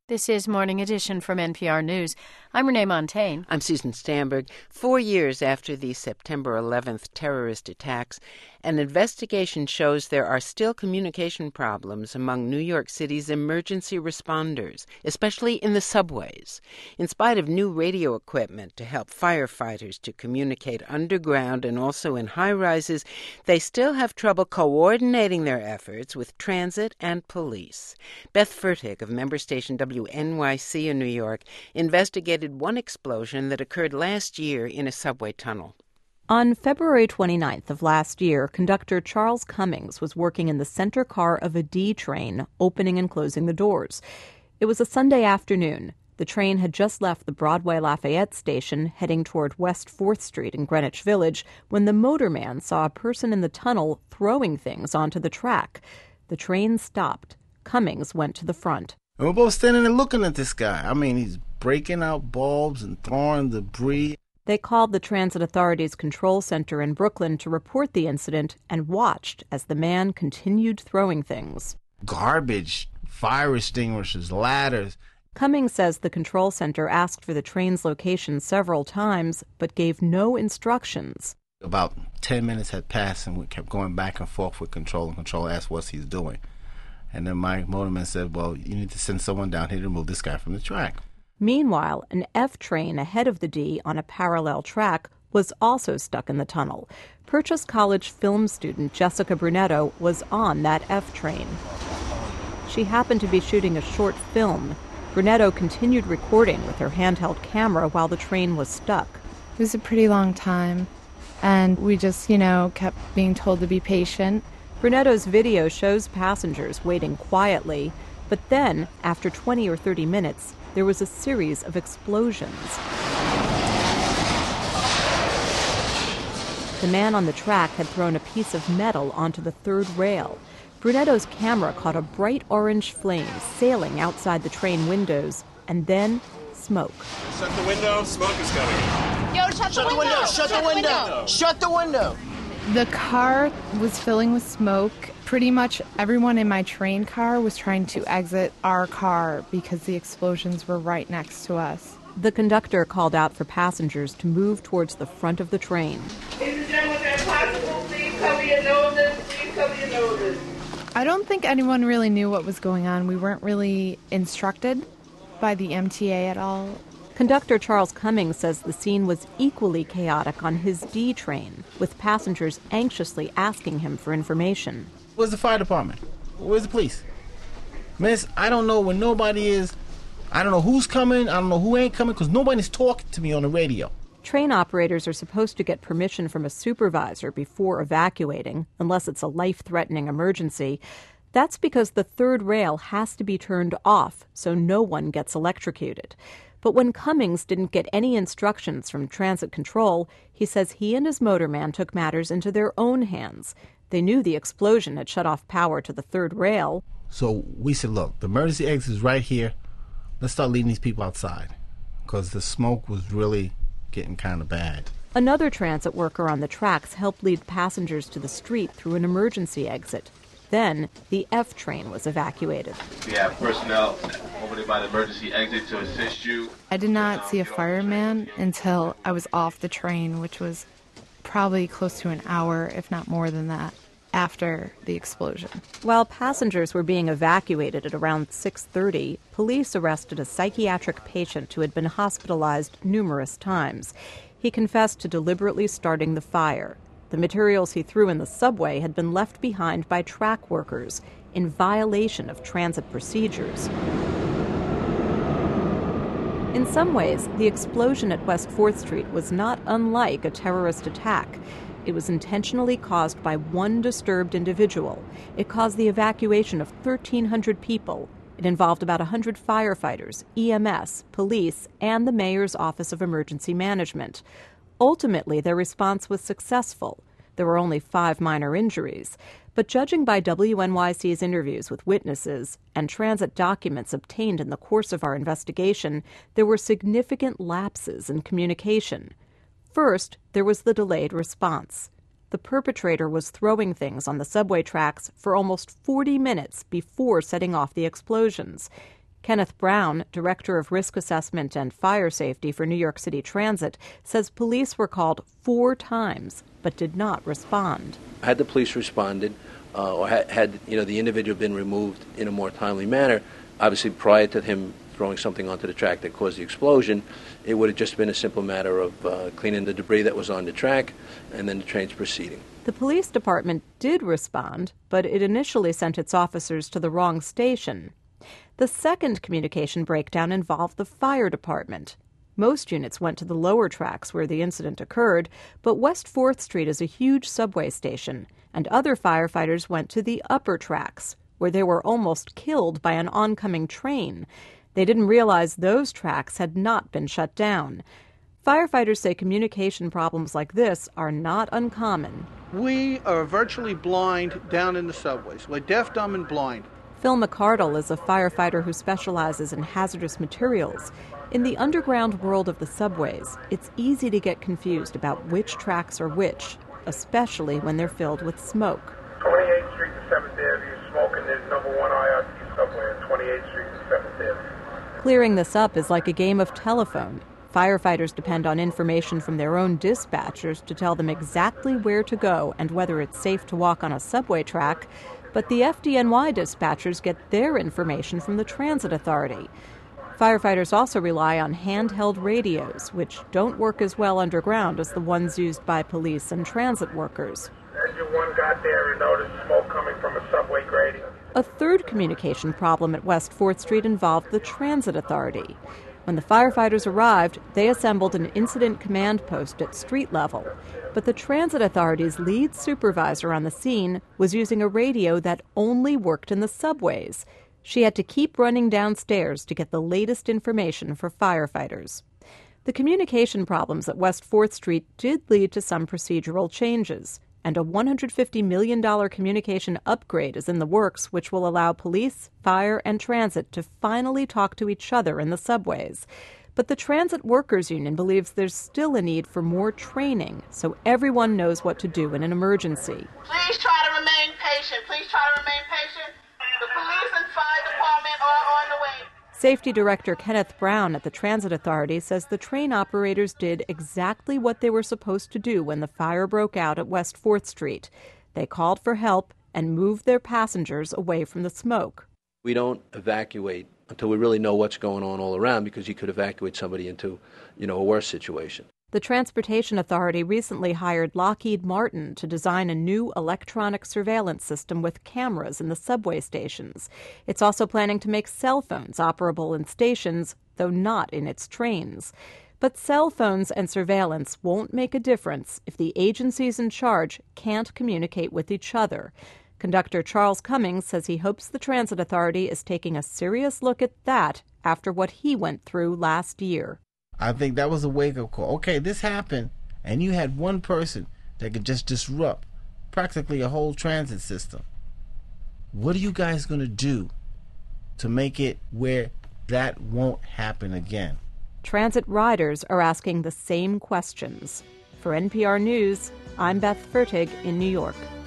This is Morning Edition from NPR News. I'm Renee Montaigne. I'm Susan Stamberg. 4 years after the September 11th terrorist attacks, an investigation shows there are still communication problems among New York City's emergency responders, especially in the subways. In spite of new radio equipment to help firefighters to communicate underground and also in high-rises, they still have trouble coordinating their efforts with transit and police. Beth Fertig of member station WNYC in New York investigated one explosion that occurred last year in a subway tunnel. On February 29th of last year, conductor Charles Cummings was working in the center car of a D train, opening and closing the doors. It was a Sunday afternoon. The train had just left the Broadway Lafayette station, heading toward West 4th Street in Greenwich Village, when the motorman saw a person in the tunnel throwing things onto the track. The train stopped. Cummings went to the front. And we're both standing there looking at this guy. I mean, he's breaking out bulbs and throwing debris. They called the Transit Authority's control center in Brooklyn to report the incident and watched as the man continued throwing things. Garbage, fire extinguishers, ladders. Cummings says the control center asked for the train's location several times, but gave no instructions. About 10 minutes had passed, and we kept going back and forth with control, and control asked what he's doing. And then my motorman said, well, you need to send someone down here to remove this guy from the track. Meanwhile, an F train ahead of the D on a parallel track was also stuck in the tunnel. Purchase College film student Jessica Brunetto was on that F train. She happened to be shooting a short film. Brunetto continued recording with her handheld camera while the train was stuck. It was a pretty long time, and we just, kept being told to be patient. Brunetto's video shows passengers waiting quietly, but then, after 20 or 30 minutes, there was a series of explosions. The man on the track had thrown a piece of metal onto the third rail. Brunetto's camera caught a bright orange flame sailing outside the train windows, and then smoke. Shut the window, smoke is coming. Yo, shut the window! Shut the window! Shut the window! The car was filling with smoke. Pretty much everyone in my train car was trying to exit our car because the explosions were right next to us. The conductor called out for passengers to move towards the front of the train. Ladies and gentlemen, if possible, please cover your noses. Please cover your noses. I don't think anyone really knew what was going on. We weren't really instructed by the MTA at all. Conductor Charles Cummings says the scene was equally chaotic on his D train, with passengers anxiously asking him for information. Where's the fire department? Where's the police? Miss, I don't know where nobody is. I don't know who's coming. I don't know who ain't coming because nobody's talking to me on the radio. Train operators are supposed to get permission from a supervisor before evacuating, unless it's a life-threatening emergency. That's because the third rail has to be turned off so no one gets electrocuted. But when Cummings didn't get any instructions from transit control, he says he and his motorman took matters into their own hands. They knew the explosion had shut off power to the third rail. So we said, look, the emergency exit is right here. Let's start leading these people outside because the smoke was really getting kind of bad. Another transit worker on the tracks helped lead passengers to the street through an emergency exit. Then, the F train was evacuated. We have personnel over there by the emergency exit to assist you. I did not see a fireman until I was off the train, which was probably close to an hour, if not more than that, after the explosion. While passengers were being evacuated at around 6:30, police arrested a psychiatric patient who had been hospitalized numerous times. He confessed to deliberately starting the fire. The materials he threw in the subway had been left behind by track workers in violation of transit procedures. In some ways, the explosion at West 4th Street was not unlike a terrorist attack. It was intentionally caused by one disturbed individual. It caused the evacuation of 1,300 people. It involved about 100 firefighters, EMS, police, and the mayor's Office of Emergency Management. Ultimately, their response was successful. There were only 5 minor injuries. But judging by WNYC's interviews with witnesses and transit documents obtained in the course of our investigation, there were significant lapses in communication. First, there was the delayed response. The perpetrator was throwing things on the subway tracks for almost 40 minutes before setting off the explosions. Kenneth Brown, Director of Risk Assessment and Fire Safety for New York City Transit, says police were called 4 times but did not respond. Had the police responded or had the individual been removed in a more timely manner, obviously prior to him throwing something onto the track that caused the explosion, it would have just been a simple matter of cleaning the debris that was on the track and then the train's proceeding. The police department did respond, but it initially sent its officers to the wrong station. The second communication breakdown involved the fire department. Most units went to the lower tracks where the incident occurred, but West 4th Street is a huge subway station, and other firefighters went to the upper tracks, where they were almost killed by an oncoming train. They didn't realize those tracks had not been shut down. Firefighters say communication problems like this are not uncommon. We are virtually blind down in the subways. We're deaf, dumb, and blind. Phil McCardle is a firefighter who specializes in hazardous materials. In the underground world of the subways, it's easy to get confused about which tracks are which, especially when they're filled with smoke. 28th Street to 7th Avenue, smoking is number 1 IRT subway on 28th Street to 7th Avenue. Clearing this up is like a game of telephone. Firefighters depend on information from their own dispatchers to tell them exactly where to go and whether it's safe to walk on a subway track, but the FDNY dispatchers get their information from the Transit Authority. Firefighters also rely on handheld radios, which don't work as well underground as the ones used by police and transit workers. Engine 1 got there and noticed smoke coming from a subway grating. A third communication problem at West 4th Street involved the Transit Authority. When the firefighters arrived, they assembled an incident command post at street level. But the Transit Authority's lead supervisor on the scene was using a radio that only worked in the subways. She had to keep running downstairs to get the latest information for firefighters. The communication problems at West 4th Street did lead to some procedural changes, and a $150 million communication upgrade is in the works, which will allow police, fire, and transit to finally talk to each other in the subways. But the Transit Workers Union believes there's still a need for more training so everyone knows what to do in an emergency. Please try to remain patient. Please try to remain patient. The police and fire department are on the way. Safety Director Kenneth Brown at the Transit Authority says the train operators did exactly what they were supposed to do when the fire broke out at West 4th Street. They called for help and moved their passengers away from the smoke. We don't evacuate until we really know what's going on all around, because you could evacuate somebody into, a worse situation. The Transportation Authority recently hired Lockheed Martin to design a new electronic surveillance system with cameras in the subway stations. It's also planning to make cell phones operable in stations, though not in its trains. But cell phones and surveillance won't make a difference if the agencies in charge can't communicate with each other. Conductor Charles Cummings says he hopes the Transit Authority is taking a serious look at that after what he went through last year. I think that was a wake-up call. Okay, this happened, and you had one person that could just disrupt practically a whole transit system. What are you guys going to do to make it where that won't happen again? Transit riders are asking the same questions. For NPR News, I'm Beth Fertig in New York.